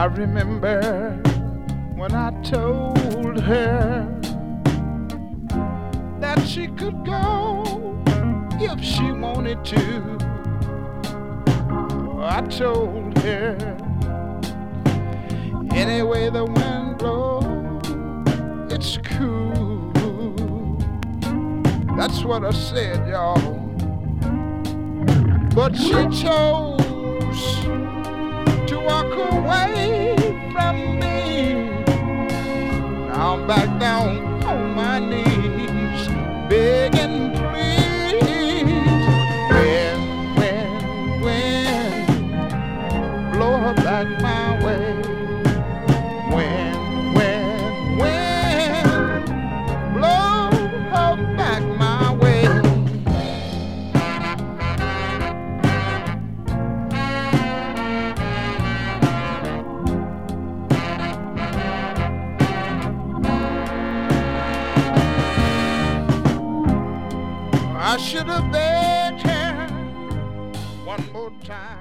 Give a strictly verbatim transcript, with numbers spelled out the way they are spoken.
I remember when I told her that she could go if she wanted to. I told her anyway the wind blows, it's cool. That's what I said, y'all. But she chose to walk away from me. Now I'm back down on my knees, begging please. When, when, when, blow her back my way. When, when, when, blow her back my way. I should have begged her one more time.